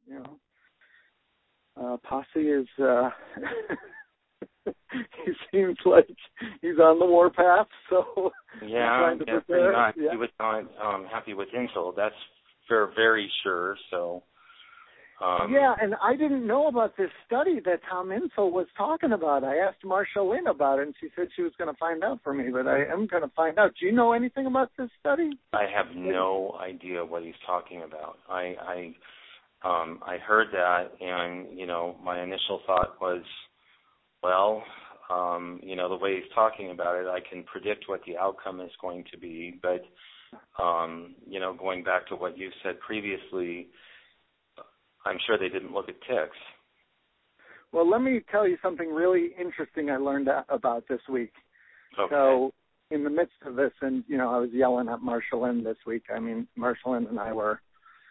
Posse is, he seems like he's on the warpath, so yeah, pretty much. Yeah. He was not happy with Intel. That's very sure, so. Yeah, and I didn't know about this study that Tom Insel was talking about. I asked Marsha Lynn about it, and she said she was going to find out for me, but I am going to find out. Do you know anything about this study? I have no idea what he's talking about. I heard that, and, my initial thought was, well, the way he's talking about it, I can predict what the outcome is going to be, but, going back to what you said previously, I'm sure they didn't look at ticks. Well, let me tell you something really interesting I learned about this week. Okay. So in the midst of this, and, I was yelling at Marsha Lynn this week. I mean, Marsha Lynn and I were,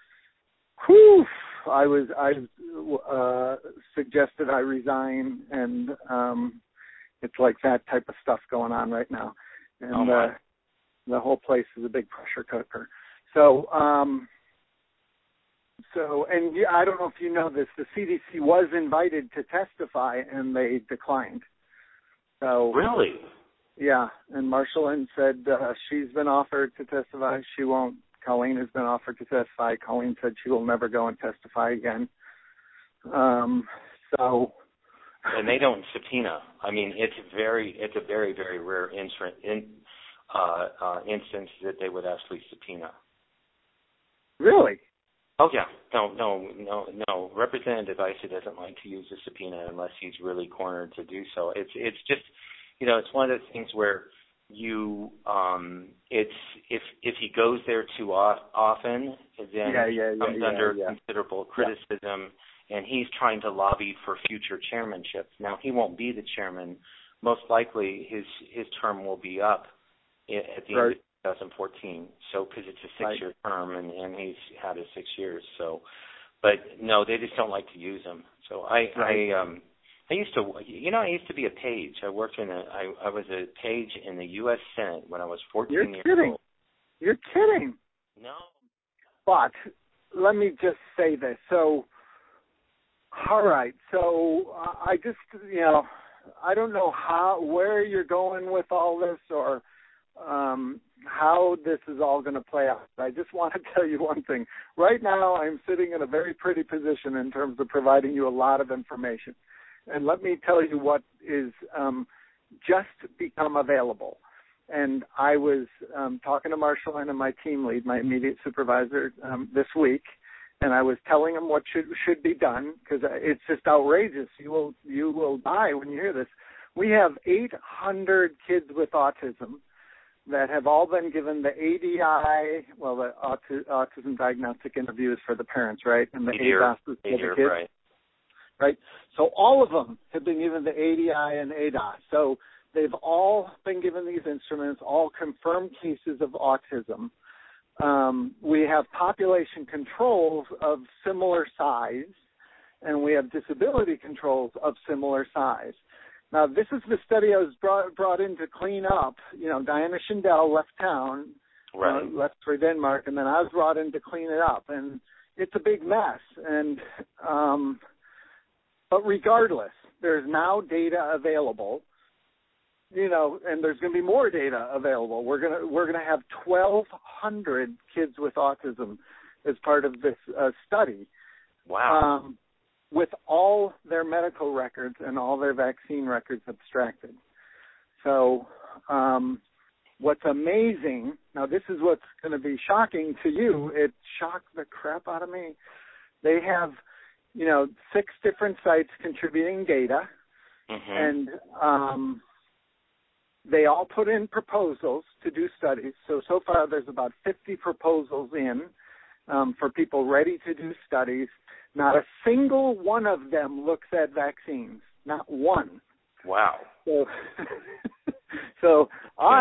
I suggested I resign, and it's like that type of stuff going on right now. And the whole place is a big pressure cooker. So, and I don't know if you know this, the CDC was invited to testify, and they declined. So really? Yeah, and Marsha Lynn said she's been offered to testify. She won't. Colleen has been offered to testify. Colleen said she will never go and testify again. So. And they don't subpoena. I mean, it's a very, very rare instance that they would actually subpoena. Really? Oh, yeah. No. Representative Issa doesn't like to use a subpoena unless he's really cornered to do so. It's just, it's one of those things where if he goes there too often, then he comes under considerable criticism, and he's trying to lobby for future chairmanships. Now, he won't be the chairman. Most likely his term will be up at the end of 2014, so because it's a 6-year term, and he's had it 6 years. So, but no, they just don't like to use him. So I used to be a page. I worked I was a page in the U.S. Senate when I was 14 years old. You're kidding. No. But let me just say this. So, all right. So I just, I don't know where you're going with all this, or how this is all going to play out. I just want to tell you one thing. Right now, I'm sitting in a very pretty position in terms of providing you a lot of information. And let me tell you what is just become available. And I was talking to Marsha Lynn and my team lead, my immediate supervisor, this week, and I was telling him what should be done, because it's just outrageous. You will die when you hear this. We have 800 kids with autism that have all been given the ADI, the Autism Diagnostic Interviews for the parents, right? And the ADOS for the kids. Right? So all of them have been given the ADI and ADOS. So they've all been given these instruments, all confirmed cases of autism. We have population controls of similar size, and we have disability controls of similar size. Now, this is the study I was brought in to clean up. Diana Schindel left town, left for Denmark, and then I was brought in to clean it up. And it's a big mess. And but regardless, there's now data available, and there's going to be more data available. We're going to have 1,200 kids with autism as part of this study. Wow. With all their medical records and all their vaccine records abstracted. So what's amazing, now this is what's going to be shocking to you, it shocked the crap out of me. They have, 6 different sites contributing data, and they all put in proposals to do studies. So far there's about 50 proposals in for people ready to do studies. Not a single one of them looks at vaccines. Not one. Wow. So I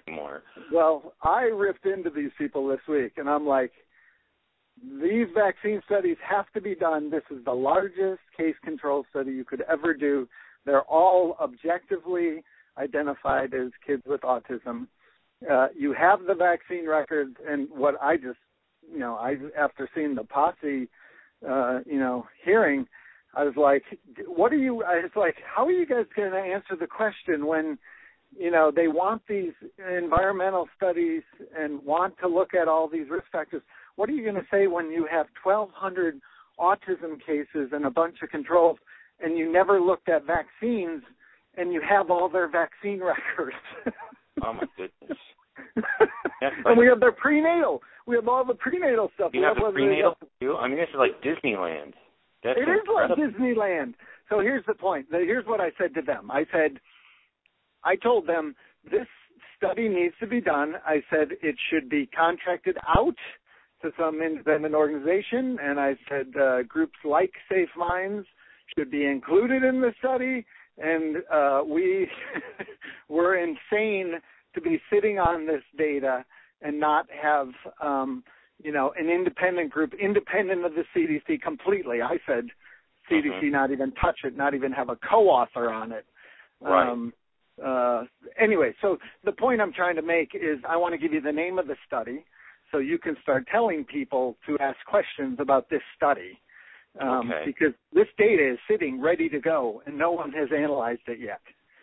ripped into these people this week, and I'm like, these vaccine studies have to be done. This is the largest case control study you could ever do. They're all objectively identified as kids with autism. You have the vaccine records, and what I just, after seeing the Posse hearing, I was like, how are you guys going to answer the question when, they want these environmental studies and want to look at all these risk factors? What are you going to say when you have 1,200 autism cases and a bunch of controls and you never looked at vaccines and you have all their vaccine records? Oh, my goodness. And we have their prenatal. We have all the prenatal stuff. You have the prenatal too? I mean, this is like Disneyland. That's it incredible. Is like Disneyland. So here's the point. Here's what I said to them. I told them this study needs to be done. I said it should be contracted out to some independent organization, and I said groups like Safe Minds should be included in the study, and we were insane to be sitting on this data and not have, an independent group, independent of the CDC completely. I said CDC not even touch it, not even have a co-author on it. Right. Anyway, so the point I'm trying to make is I want to give you the name of the study so you can start telling people to ask questions about this study. Because this data is sitting ready to go and no one has analyzed it yet.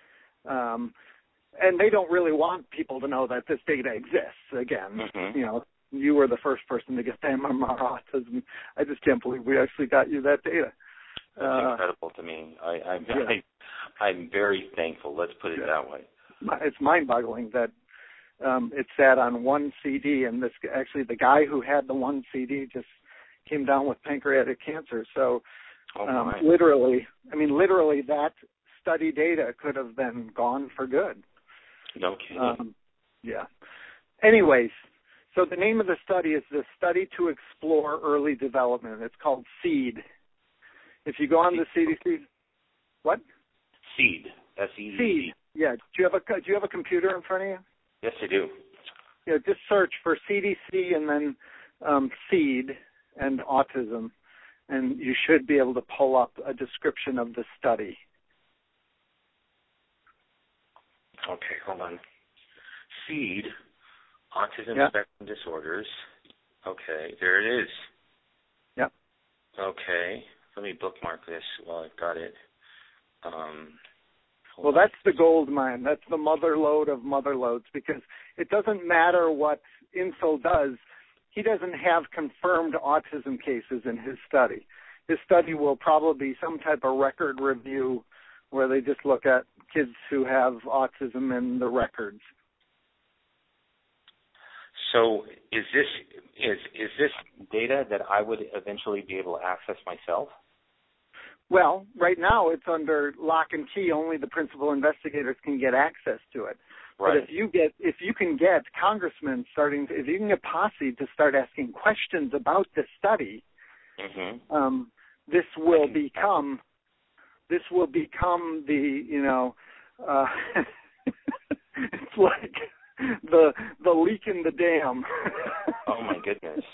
And they don't really want people to know that this data exists. Again, you were the first person to get the MMR autism. I just can't believe we actually got you that data. That's incredible to me. I'm very thankful. Let's put it that way. It's mind-boggling that it sat on one CD, and the guy who had the one CD just came down with pancreatic cancer. So literally that study data could have been gone for good. No kidding. Anyways, so the name of the study is the Study to Explore Early Development. It's called SEED. If you go on the CDC, what? SEED. S-E-E-D. SEED. Yeah. Do you have a computer in front of you? Yes, I do. Yeah. Just search for CDC and then SEED and autism, and you should be able to pull up a description of the study. Okay, hold on. SEED, Autism Spectrum Disorders. Okay, there it is. Yep. Okay, let me bookmark this while I've got it. That's the gold mine. That's the mother lode of mother lodes, because it doesn't matter what Insel does. He doesn't have confirmed autism cases in his study. His study will probably be some type of record review where they just look at kids who have autism in the records. So is this data that I would eventually be able to access myself? Well, right now it's under lock and key. Only the principal investigators can get access to it. Right. But if you can get congressmen if you can get Posse to start asking questions about this study, this will become the it's like the leak in the dam. Oh my goodness.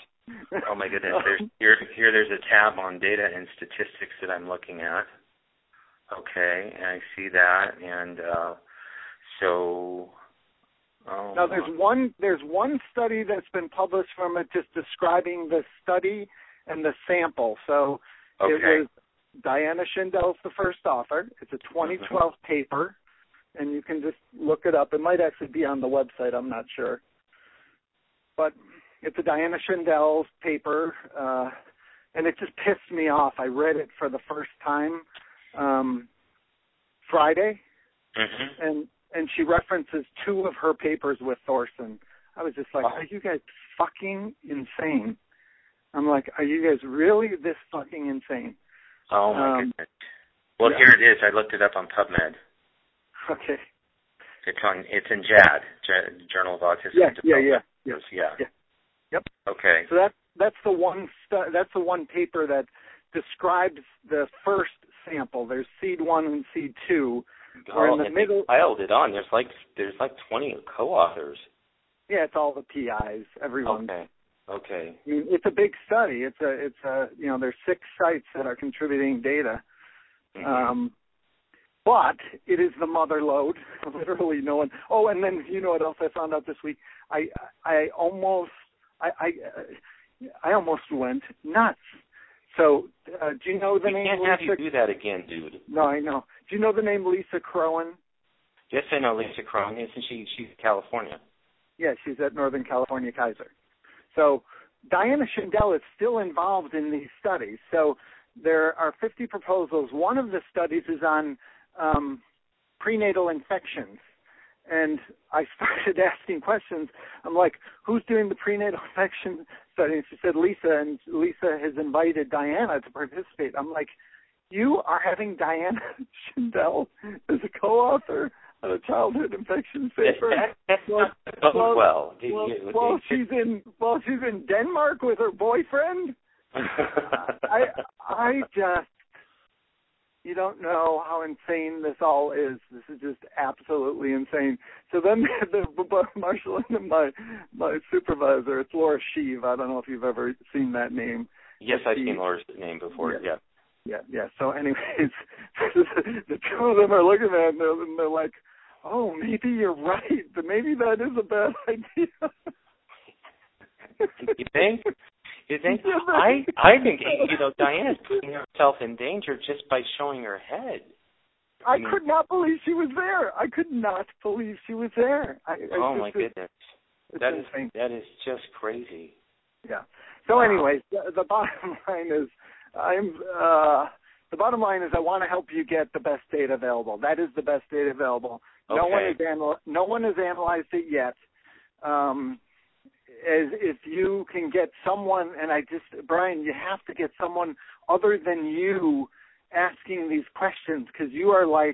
There's a tab on data and statistics that I'm looking at. Okay, and I see that, and now there's one study that's been published from it just describing the study and the sample. So it was Diana Schindell's the first author. It's a 2012 paper, and you can just look it up. It might actually be on the website. I'm not sure, but it's a Diana Schindell's paper, and it just pissed me off. I read it for the first time Friday, and she references two of her papers with Thorson. I was just like, are you guys fucking insane? I'm like, are you guys really this fucking insane? Oh, my goodness. Well, here it is. I looked it up on PubMed. Okay. It's in JAD, Journal of Autism Development. Yeah. Yep. Okay. So that's the one paper that describes the first sample. There's seed 1 and seed 2. In the middle, piled it on. There's like 20 co-authors. Yeah, it's all the PIs. Everyone. Okay. I mean, it's a big study. It's a there's 6 sites that are contributing data. But it is the mother lode. Literally no one. Oh, and then you know what else I found out this week? I almost went nuts. So, do you know the name? We can't have you do that again, dude. No, I know. Do you know the name Lisa Crowan? Yes, I know Lisa Crowan. Isn't she's in California? Yeah, she's at Northern California Kaiser. So Diana Schindel is still involved in these studies. So there are 50 proposals. One of the studies is on prenatal infections. And I started asking questions. I'm like, who's doing the prenatal infection study? And she said, Lisa, and Lisa has invited Diana to participate. I'm like, you are having Diana Schindel as a co-author on a childhood infections paper. While she's in Denmark with her boyfriend. I just, you don't know how insane this all is. This is just absolutely insane. So then Marshall and my supervisor, it's Laura Sheave. I don't know if you've ever seen that name. Yes, I've seen Laura's name before. Yeah. So anyways, the two of them are looking at it and they're like, oh, maybe you're right. But maybe that is a bad idea. You think? I think, Diana's putting herself in danger just by showing her head. I could not believe she was there. My goodness. That is just crazy. Yeah. So anyways, the bottom line is I want to help you get the best data available. That is the best data available. Okay. No one has analyzed it yet. If you can get someone, and Brian, you have to get someone other than you asking these questions, because you are like,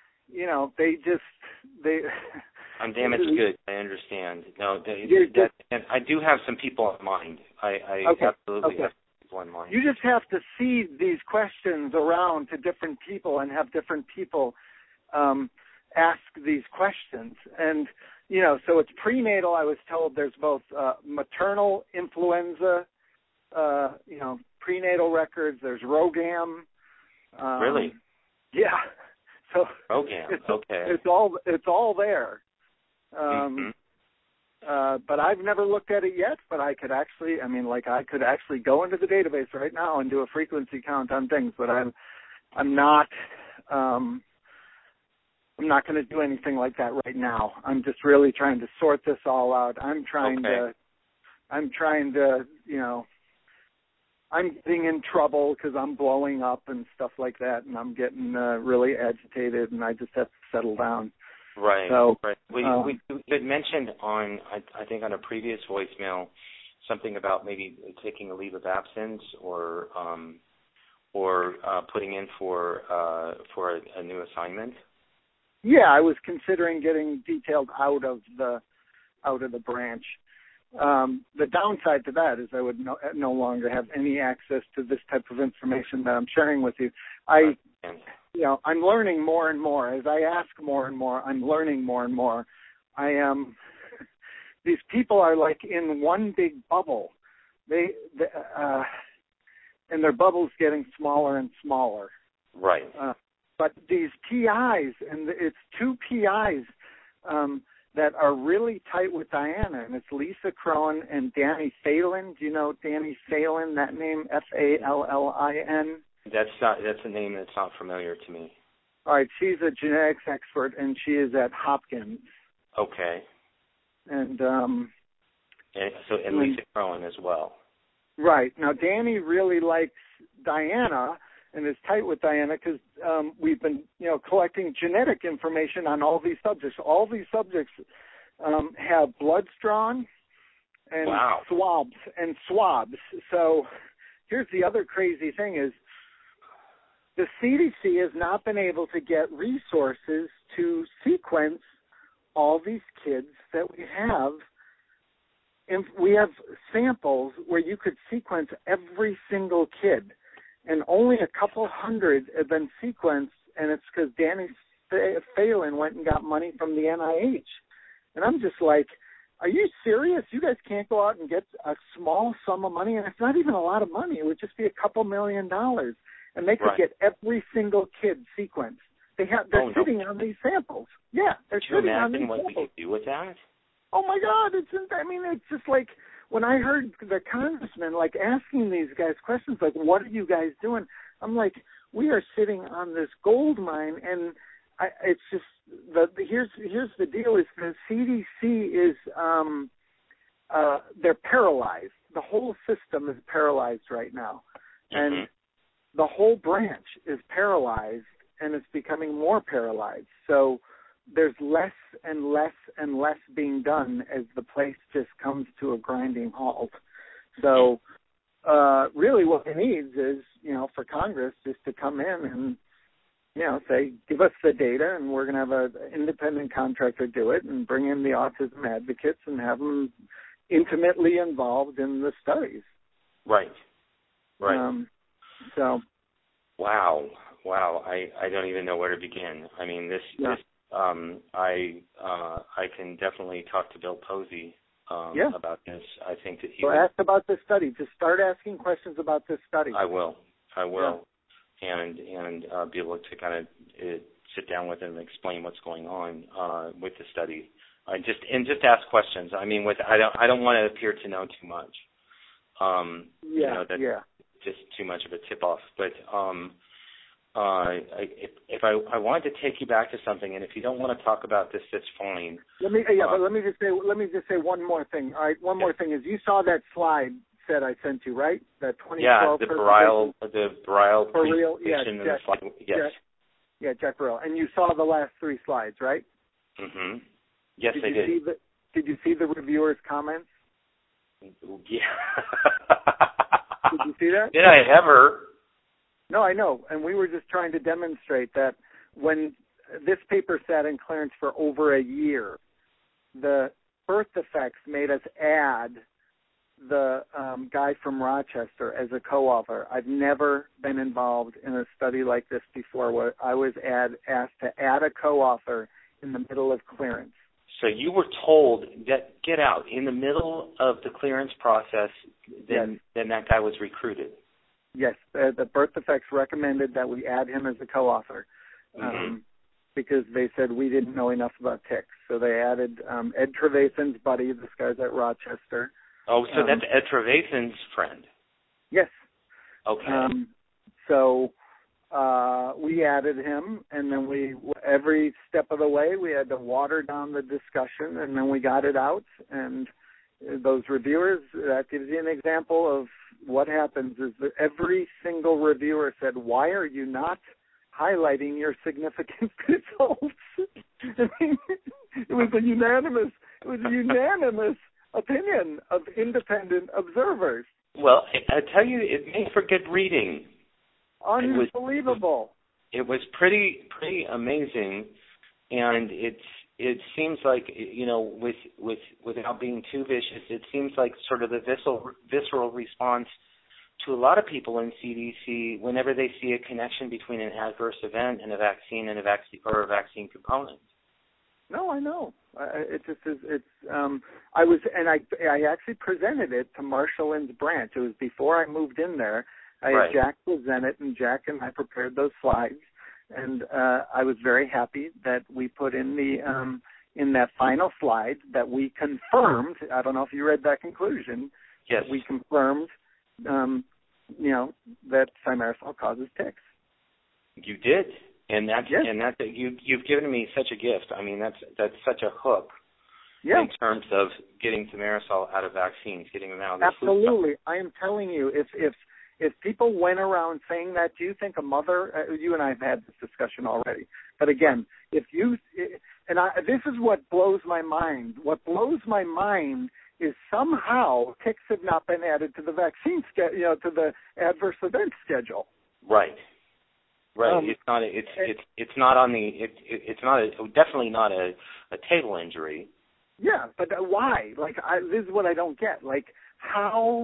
I'm damaged good. I understand. No, and I do have some people in mind. I absolutely have people in mind. You just have to seed these questions around to different people and have different people ask these questions. And, so it's prenatal. I was told there's both maternal influenza, prenatal records. There's ROGAM. Really? Yeah. So ROGAM. Okay. It's all there. Mm-hmm. But I've never looked at it yet. But I could actually go into the database right now and do a frequency count on things. But I'm not. I'm not going to do anything like that right now. I'm just really trying to sort this all out. I'm trying to, I'm getting in trouble because I'm blowing up and stuff like that, and I'm getting really agitated, and I just have to settle down. Right. So, right. We had mentioned on, I think on a previous voicemail, something about maybe taking a leave of absence or putting in for a new assignment. Yeah, I was considering getting detailed out of the branch. The downside to that is I would no longer have any access to this type of information that I'm sharing with you. I'm learning more and more. As I ask more and more, I'm learning more and more. These people are like in one big bubble. And their bubble's getting smaller and smaller. Right. But these PIs, and it's two PIs that are really tight with Diana, and it's Lisa Crowan and Danny Phelan. Do you know Danny Phelan, that name, Fallin? That's a name that's not familiar to me. All right, she's a genetics expert, and she is at Hopkins. Okay. And Lisa Crowan as well. Right. Now, Danny really likes Diana and is tight with Diana because we've been, collecting genetic information on all these subjects. All these subjects have bloods drawn and swabs. So here's the other crazy thing is the CDC has not been able to get resources to sequence all these kids that we have. And we have samples where you could sequence every single kid. And only a couple hundred have been sequenced, and it's because Danny Phelan went and got money from the NIH. And I'm just like, are you serious? You guys can't go out and get a small sum of money, and it's not even a lot of money. It would just be a couple $1 million, and they could get every single kid sequenced. They're sitting on these samples. Yeah, they're sitting on these samples. What we could do with that? Oh my God! It's just like when I heard the congressman like asking these guys questions, like, "What are you guys doing?" I'm like, we are sitting on this gold mine, and it's just here's the deal: is the CDC is they're paralyzed. The whole system is paralyzed right now, and the whole branch is paralyzed, and it's becoming more paralyzed. So there's less and less and less being done as the place just comes to a grinding halt. So really what it needs is, for Congress just to come in and, say, give us the data, and we're going to have an independent contractor do it and bring in the autism advocates and have them intimately involved in the studies. Right. So. Wow. I don't even know where to begin. I mean, I can definitely talk to Bill Posey about this. I think that he ask about this study. Just start asking questions about this study. I will. And be able to kind of sit down with him and explain what's going on with the study. Just ask questions. I mean, I don't want to appear to know too much. Just too much of a tip off. But if I wanted to take you back to something, and if you don't want to talk about this, that's fine. Let me just say one more thing. All right, one more thing is, you saw that slide that I sent you, right? That 2012. The Bareil presentation and the slide. Yes. Yeah, Jack Bareil. And you saw the last 3 slides, right? Mm-hmm. Yes, I did. Did you see the reviewers' comments? Yeah. Did you see that? Did I ever? No, I know. And we were just trying to demonstrate that when this paper sat in clearance for over a year, the birth defects made us add the guy from Rochester as a co-author. I've never been involved in a study like this before where I was asked to add a co-author in the middle of clearance. So you were told that, get out, in the middle of the clearance process, then that guy was recruited. Yes, the birth defects recommended that we add him as a co-author because they said we didn't know enough about ticks. So they added Ed Trevathan's buddy, this guy's at Rochester. Oh, so that's Ed Trevathan's friend. Yes. Okay. So we added him, and then every step of the way we had to water down the discussion, and then we got it out. And those reviewers, that gives you an example of what happens is that every single reviewer said, "Why are you not highlighting your significant results?" I mean, it was a unanimous opinion of independent observers. Well, I tell you, it made for good reading. Unbelievable. It was pretty amazing, and it seems like, without being too vicious, it seems like sort of the visceral response to a lot of people in CDC whenever they see a connection between an adverse event and a vaccine or a vaccine component. No, I know. It just is. It's. I actually presented it to Marshall-Lynn's branch. It was before I moved in there. I had Jack present it, and Jack and I prepared those slides. And I was very happy that we put in in that final slide that we confirmed. I don't know if you read that conclusion. Yes. We confirmed, that thimerosal causes ticks. You did, and you've given me such a gift. I mean, that's such a hook. Yeah. In terms of getting thimerosal out of vaccines, getting them out of the Absolutely. I am telling you, if people went around saying that, do you think a mother, you and I have had this discussion already, but again, this is what blows my mind. What blows my mind is somehow ticks have not been added to the vaccine schedule, to the adverse event schedule. Right. It's definitely not a table injury. Yeah, but why? This is what I don't get. How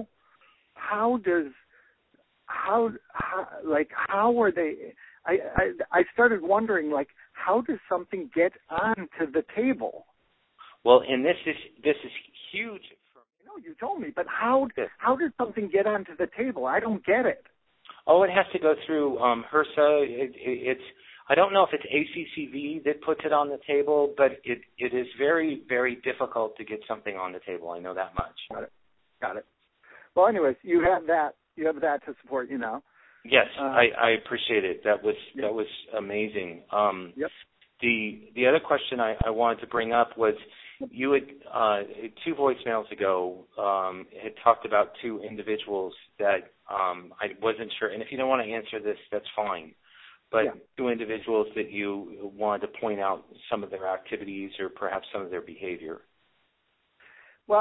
are they? I started wondering, how does something get onto the table? Well, and this is huge. You told me, but how does something get onto the table? I don't get it. Oh, it has to go through HRSA. It's I don't know if it's ACCV that puts it on the table, but it is very, very difficult to get something on the table. I know that much. Got it. Got it. Well, anyways, you have that to support you now. Yes, I appreciate it. That was amazing. Yep. The other question I wanted to bring up was you had 2 voicemails ago had talked about 2 individuals that I wasn't sure, and if you don't want to answer this, that's fine. But 2 individuals that you wanted to point out some of their activities or perhaps some of their behavior. Well,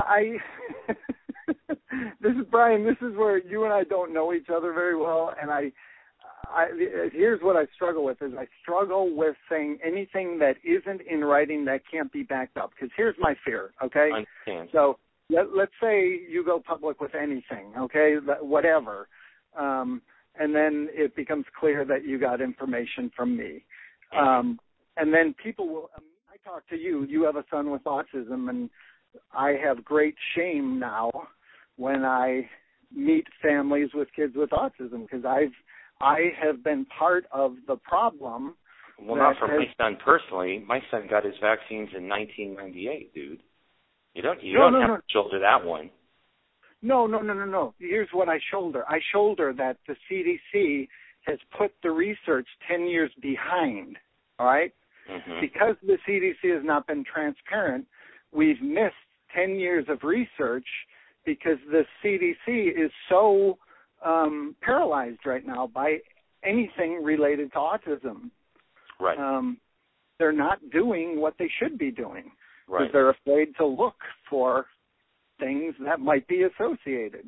this is Brian. This is where you and I don't know each other very well, and here's what I struggle with: is I struggle with saying anything that isn't in writing that can't be backed up. Because here's my fear. Okay. I understand. So let's say you go public with anything. Okay, whatever. And then it becomes clear that you got information from me. And then people will, I talk to you, you have a son with autism, and I have great shame now when I meet families with kids with autism, because I have been part of the problem. Well, not for my son personally. My son got his vaccines in 1998, dude. You don't have to shoulder that one. No. Here's what I shoulder. I shoulder that the CDC has put the research 10 years behind, all right? Mm-hmm. Because the CDC has not been transparent, we've missed 10 years of research because the CDC is so paralyzed right now by anything related to autism. Right. They're not doing what they should be doing. Right. Because they're afraid to look for things that might be associated.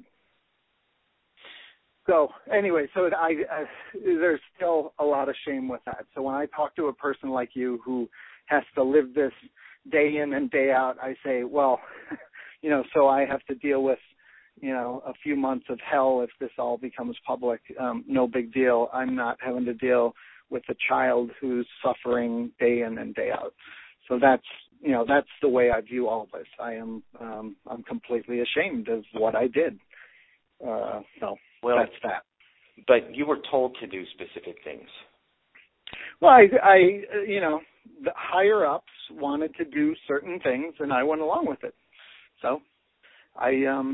So anyway, there's still a lot of shame with that. So when I talk to a person like you who has to live this day in and day out, I say, well, so I have to deal with, a few months of hell if this all becomes public. No big deal. I'm not having to deal with a child who's suffering day in and day out. So that's the way I view all this. I'm completely ashamed of what I did. That's that. But you were told to do specific things. Well, the higher ups wanted to do certain things, and I went along with it. So, I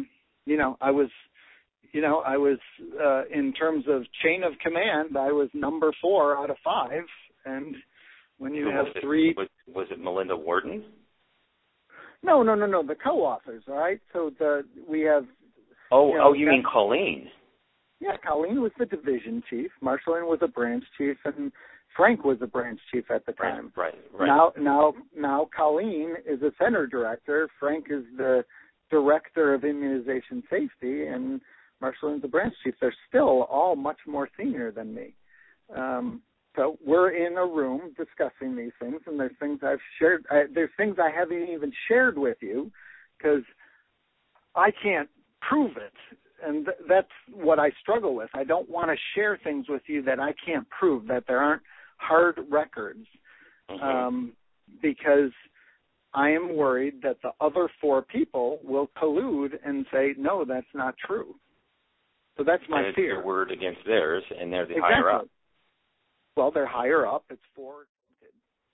was in terms of chain of command, I was number 4 out of 5, and when you have 3, was it Melinda Wharton? No, the co-authors. All right, so we have. You mean Colleen? Yeah, Colleen was the division chief. Marceline was a branch chief, and Frank was a branch chief at the time. Right. Now Colleen is a center director. Frank is the director of immunization safety, and Marceline's the branch chief. They're still all much more senior than me. So we're in a room discussing these things, and there's things I've shared. There's things I haven't even shared with you because I can't prove it. And that's what I struggle with. I don't want to share things with you that I can't prove, that there aren't hard records, because I am worried that the other 4 people will collude and say, no, that's not true. So that's my and it's fear. Your word against theirs, and they're the higher up. Well, they're higher up. It's 4 kids.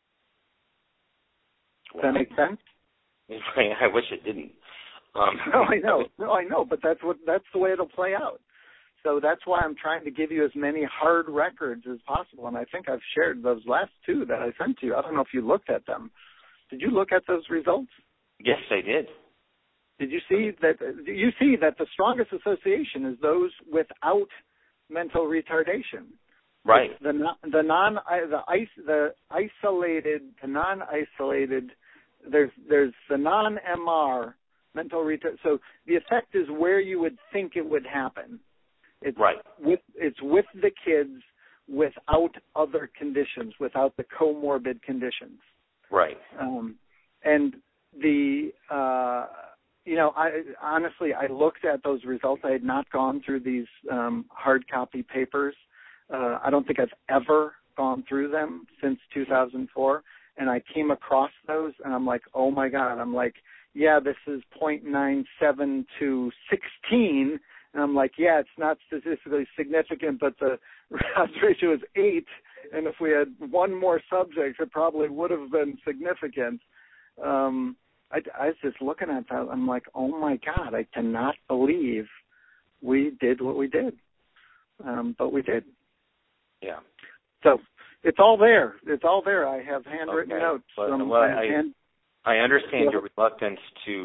Does that make sense? I wish it didn't. I know, but that's the way it'll play out. So that's why I'm trying to give you as many hard records as possible, and I think I've shared those last 2 that I sent to you. I don't know if you looked at them. Did you look at those results? Yes, I did. Did you see that? Do you see that the strongest association is those without mental retardation? Right. The non-isolated. There's the non-MR mental retard. So the effect is where you would think it would happen. It's right. It's with the kids without other conditions, without the comorbid conditions. Right. And I honestly, I looked at those results. I had not gone through these hard copy papers. I don't think I've ever gone through them since 2004. And I came across those, and I'm like, oh, my God. I'm like, yeah, this is 0.97 to 16. And I'm like, yeah, it's not statistically significant, but the odds ratio is 8. And if we had one more subject, it probably would have been significant. I was just looking at that. I'm like, oh my God, I cannot believe we did what we did. But we did. Yeah. So it's all there. It's all there. I have handwritten notes. I understand your reluctance to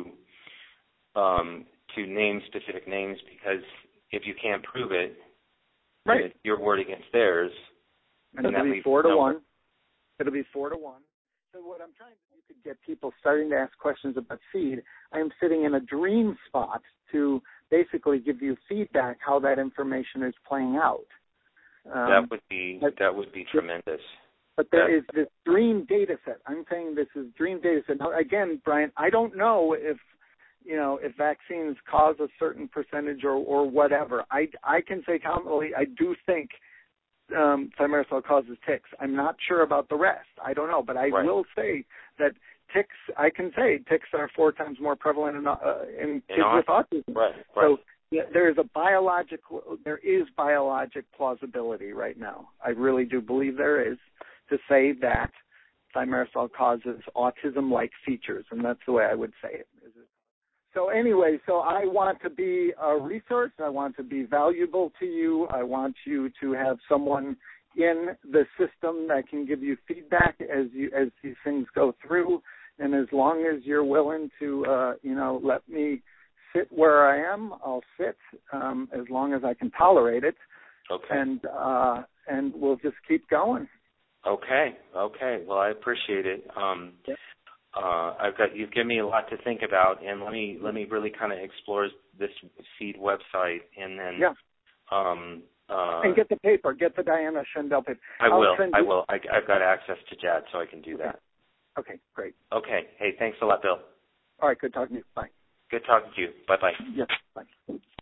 name specific names, because if you can't prove it, right, it's your word against theirs. And it'll be 4-1. It'll be 4-1. So what I'm trying to do, you could get people starting to ask questions about seed. I am sitting in a dream spot to basically give you feedback how that information is playing out. That would be tremendous. But there is this dream data set. I'm saying this is dream data set. Now, again, Brian, I don't know if vaccines cause a certain percentage or whatever. I can say confidently, I do think thimerosal causes ticks. I'm not sure about the rest. I don't know, but I will say that ticks. I can say ticks are 4 times more prevalent in kids with autism. Right. So there is biologic plausibility right now. I really do believe there is, to say that thimerosal causes autism-like features, and that's the way I would say it. So anyway, so I want to be a resource. I want to be valuable to you. I want you to have someone in the system that can give you feedback as these things go through. And as long as you're willing to, let me sit where I am, I'll sit as long as I can tolerate it. Okay. And we'll just keep going. Okay. Well, I appreciate it. You've given me a lot to think about, and let me really kind of explore this seed website, and then and get the paper, get the Diana Schendel paper. I will. I've got access to JAD, so I can do that. Okay, great. Okay. Hey, thanks a lot, Bill. All right, good talking to you. Bye. Good talking to you. Bye-bye. Yes, bye.